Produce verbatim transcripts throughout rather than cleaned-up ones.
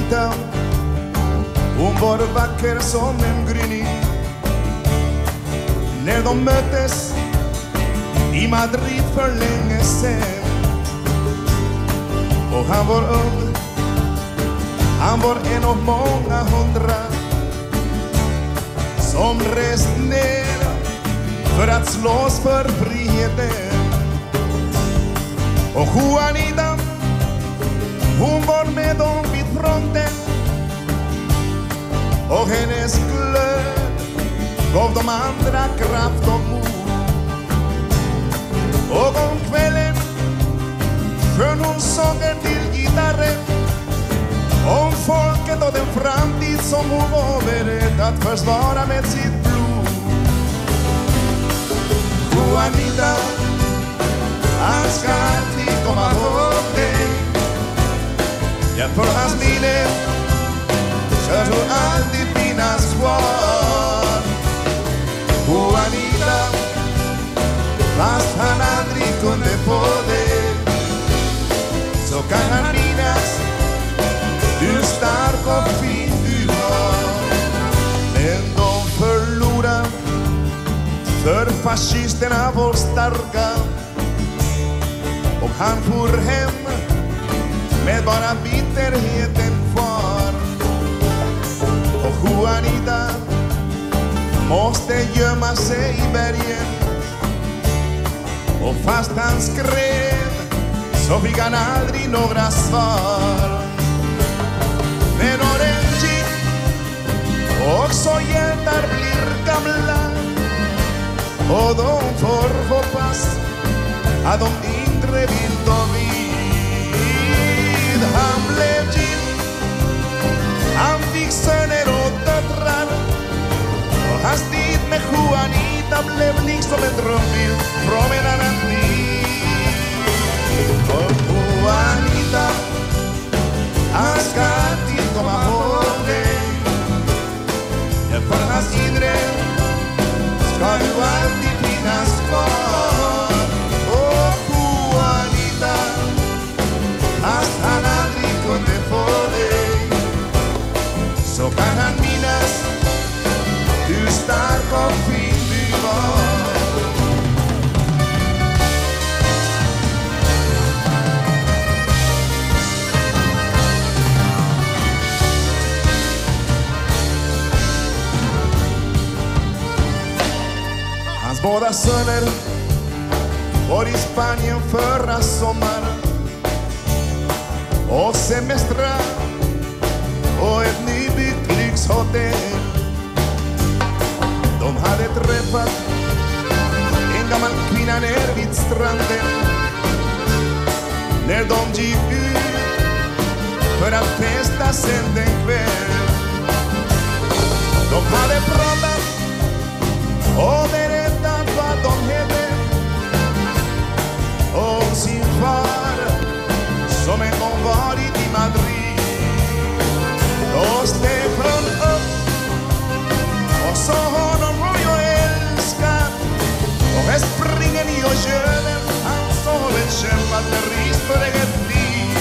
Juanita, hon var vacker som en gryning. När de möttes i Madrid för länge sen, och han var ung, han var en av många hundra som rest ner för att slåss för friheten. Och Juanita, hon var med dem vid fronten, och hennes glöd gav de andra kraft och mod. Och om kvällen sjöng hon sånger till gitarren om folket och den framtid som hon var beredd att försvara med sitt blod. Juanita, han ska alltid komma ihåg dig. Ja, för hans minne ska hon alltid finnas kvar. Juanita, fast han aldrig kunde få det, så kan han minnas hur stark och fin du var. Men de förlorade, för fascisterna var starka, och han for hem med bara bitterheten kvar. Och Juanita måste gömma sig i bergen, och fast han skrev så fick han aldrig några svar. Men åren gick, också hjältar blir gamla, och de får hoppas att de yngre vill ta vid. Han blev gift, han fick söner och döttrar, och hans tid med Juanita blev liksom en drömbild från en annan tid. Och Juanita, han ska alltid komma ihåg dig. Ja, för hans inre ska du alltid finnas kvar. Och Juanita, fast han aldrig kunde få dig, så kan han minnas hur stark och fin du var. Hans båda söner var i Spanien förra sommaren och semestra och ett nybyggt lyxhotell. De hade träffat en gammal kvinna ner vid stranden när de gick ut för att festa sen den kväll. De hade pratat och berättat vad de hette, om sin far som en gång varit i Madrid. Då steg hon upp och sa honom vad jag älskar, och här springer ni och kören. Han sa väl kämpat med ris för eget liv.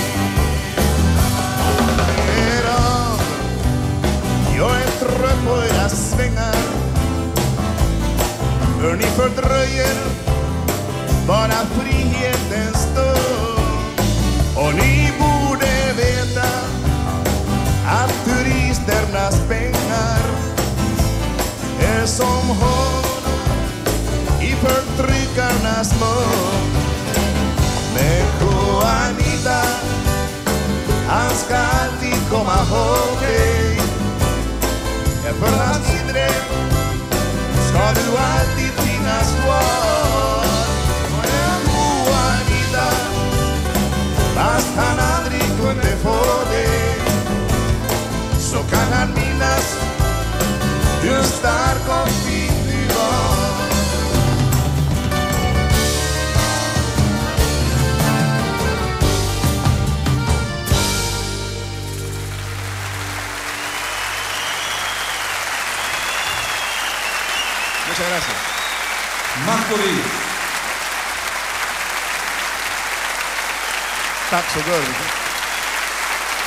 Era, jag är trött på era svängar, för ni fördröjer bara frihetens stund. Och ni borde veta att turisternas pengar är som honung i förtryckarnas mun. Men Juanita, han ska alltid komma ihåg dig. Ja, för hans inre ska du alltid finnas kvar. Juanita, fast han aldrig kunde få dig, så kan han minnas hur stark och fin du var. Muchas gracias. Marco Lee. Tack så gott.